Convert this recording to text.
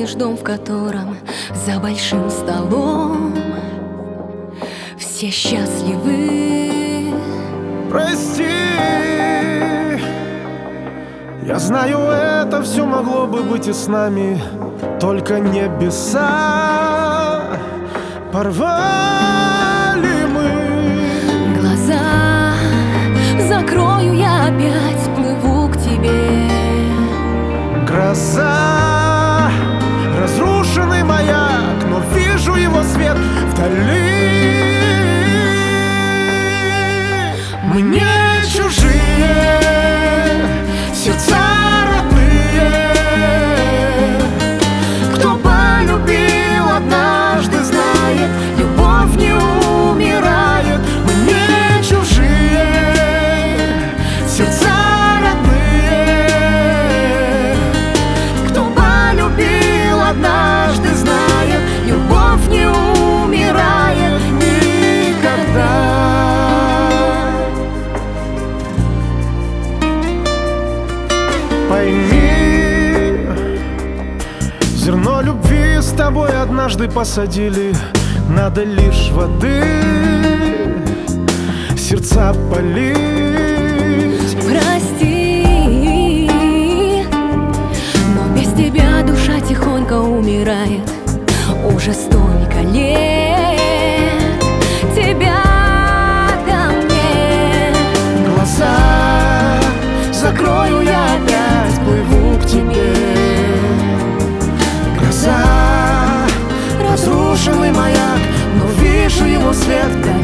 помнишь дом, в котором за большим столом все счастливы? Прости, я знаю, это все могло бы быть и с нами, только небеса порвали мы. Глаза закрою, я опять плыву к тебе. Гроза, разрушенный маяк, но вижу его свет вдали. Мы не чужие, сердца родные. Кто полюбил однажды, знает, любовь не умирает. Мы не чужие, сердца родные. Кто полюбил однажды, знает, любовь не умирает никогда. Пойми, зерно любви с тобой однажды посадили, надо лишь воды сердца полить. Прости, но без тебя душа тихонько умирает. Уже столько лет тебя там нет. Глаза закрою, я опять плыву к тебе. Гроза, разрушенный маяк, но вижу его свет вдали.